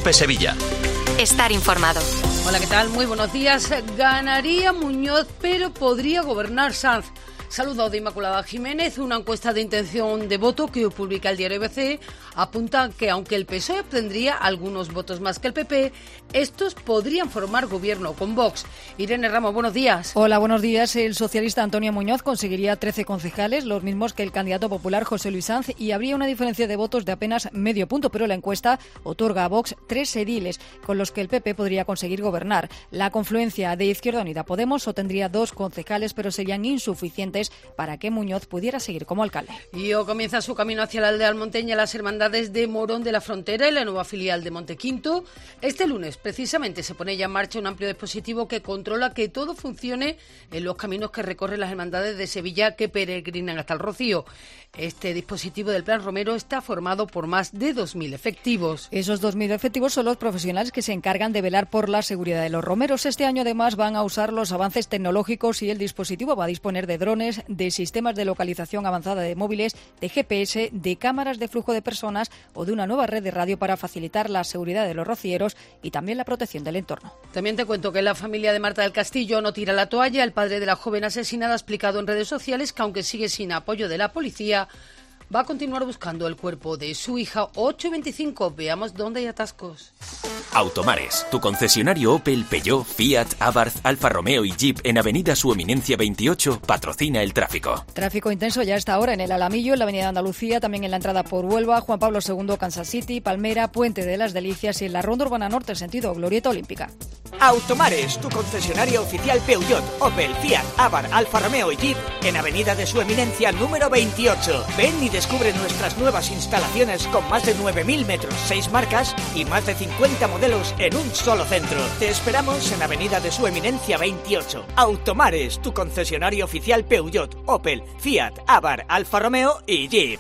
COPE Sevilla. Estar informado. Hola, ¿qué tal? Muy buenos días. Ganaría Muñoz, pero podría gobernar Sanz. Saludos de Inmaculada Jiménez. Una encuesta de intención de voto que publica el diario ABC apunta que aunque el PSOE obtendría algunos votos más que el PP, estos podrían formar gobierno con Vox. Irene Ramos, buenos días. Hola, buenos días. El socialista Antonio Muñoz conseguiría 13 concejales, los mismos que el candidato popular José Luis Sanz, y habría una diferencia de votos de apenas medio punto, pero la encuesta otorga a Vox 3 ediles, con los que el PP podría conseguir gobernar. La confluencia de Izquierda Unida Podemos obtendría 2 concejales, pero serían insuficientes para que Muñoz pudiera seguir como alcalde. Y hoy comienza su camino hacia la aldea almonteña las hermandades de Morón de la Frontera y la nueva filial de Montequinto. Este lunes, precisamente, se pone ya en marcha un amplio dispositivo que controla que todo funcione en los caminos que recorren las hermandades de Sevilla que peregrinan hasta el Rocío. Este dispositivo del Plan Romero está formado por más de 2.000 efectivos. Esos 2.000 efectivos son los profesionales que se encargan de velar por la seguridad de los romeros. Este año, además, van a usar los avances tecnológicos y el dispositivo va a disponer de drones, de sistemas de localización avanzada de móviles, de GPS, de cámaras de flujo de personas o de una nueva red de radio para facilitar la seguridad de los rocieros y también la protección del entorno. También te cuento que la familia de Marta del Castillo no tira la toalla. El padre de la joven asesinada ha explicado en redes sociales que aunque sigue sin apoyo de la policía, va a continuar buscando el cuerpo de su hija. 8:25, veamos dónde hay atascos. Automares, tu concesionario Opel, Peugeot, Fiat, Abarth, Alfa Romeo y Jeep en Avenida Su Eminencia 28 patrocina el tráfico. Tráfico intenso ya a esta hora en el Alamillo, en la Avenida Andalucía, también en la entrada por Huelva, Juan Pablo II, Kansas City, Palmera, Puente de las Delicias y en la Ronda Urbana Norte, sentido Glorieta Olímpica. Automares, tu concesionario oficial Peugeot, Opel, Fiat, Abarth, Alfa Romeo y Jeep en Avenida de Su Eminencia número 28. Ven y descubre nuestras nuevas instalaciones con más de 9.000 metros, 6 marcas y más de 50 modelos en un solo centro. Te esperamos en Avenida de Su Eminencia 28. Automares, tu concesionario oficial Peugeot, Opel, Fiat, Abarth, Alfa Romeo y Jeep.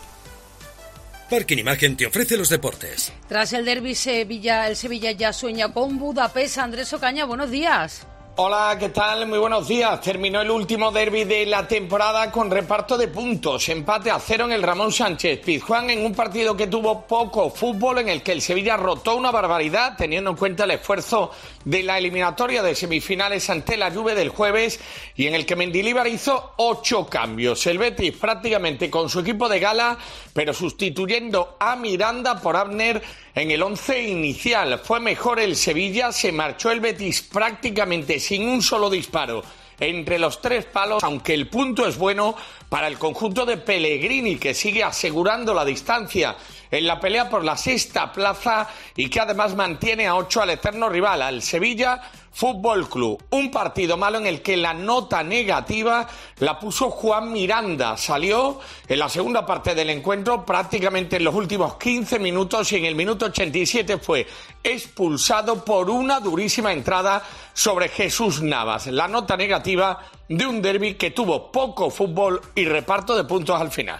Parking Imagen te ofrece los deportes. Tras el derbi Sevilla, el Sevilla ya sueña con Budapest. Andrés Ocaña, buenos días. Hola, ¿qué tal? Muy buenos días. Terminó el último derbi de la temporada con reparto de puntos. Empate a 0 en el Ramón Sánchez Pizjuán en un partido que tuvo poco fútbol, en el que el Sevilla rotó una barbaridad, teniendo en cuenta el esfuerzo de la eliminatoria de semifinales ante la Juve del jueves, y en el que Mendilibar hizo 8 cambios. El Betis prácticamente con su equipo de gala, pero sustituyendo a Miranda por Abner en el 11 inicial. Fue mejor el Sevilla, se marchó el Betis prácticamente sin un solo disparo entre los 3 palos, aunque el punto es bueno para el conjunto de Pellegrini, que sigue asegurando la distancia en la pelea por la 6ª plaza y que además mantiene a 8 al eterno rival, al Sevilla Fútbol Club. Un partido malo en el que la nota negativa la puso Juan Miranda. Salió en la segunda parte del encuentro prácticamente en los últimos 15 minutos y en el minuto 87 fue expulsado por una durísima entrada sobre Jesús Navas. La nota negativa de un derbi que tuvo poco fútbol y reparto de puntos al final.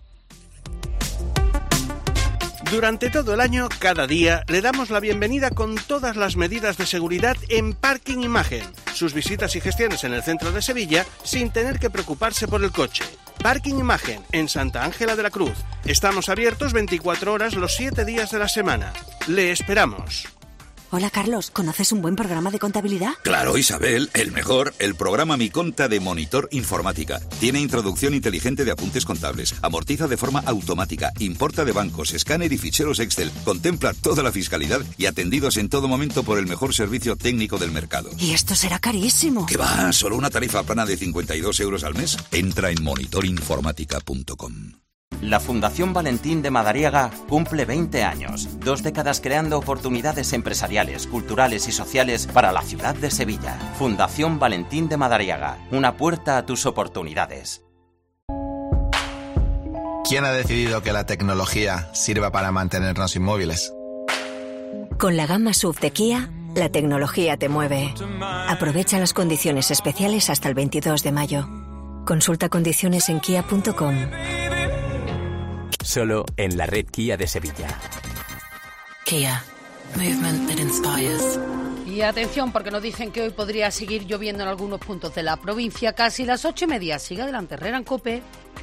Durante todo el año, cada día, le damos la bienvenida con todas las medidas de seguridad en Parking Imagen. Sus visitas y gestiones en el centro de Sevilla sin tener que preocuparse por el coche. Parking Imagen, en Santa Ángela de la Cruz. Estamos abiertos 24 horas los 7 días de la semana. Le esperamos. Hola Carlos, ¿conoces un buen programa de contabilidad? Claro, Isabel, el mejor, el programa Mi Conta de Monitor Informática. Tiene introducción inteligente de apuntes contables, amortiza de forma automática, importa de bancos, escáner y ficheros Excel, contempla toda la fiscalidad y atendidos en todo momento por el mejor servicio técnico del mercado. ¿Y esto será carísimo? ¿Qué va? ¿Solo una tarifa plana de 52 euros al mes? Entra en monitorinformática.com. La Fundación Valentín de Madariaga cumple 20 años, 2 décadas creando oportunidades empresariales, culturales y sociales para la ciudad de Sevilla. Fundación Valentín de Madariaga, una puerta a tus oportunidades. ¿Quién ha decidido que la tecnología sirva para mantenernos inmóviles? Con la gama SUV de Kia, la tecnología te mueve. Aprovecha las condiciones especiales hasta el 22 de mayo. Consulta condiciones en kia.com. Solo en la red Kia de Sevilla. Kia. Movement that inspires. Y atención, porque nos dicen que hoy podría seguir lloviendo en algunos puntos de la provincia. Casi las 8:30. Sigue adelante, Herrera en COPE.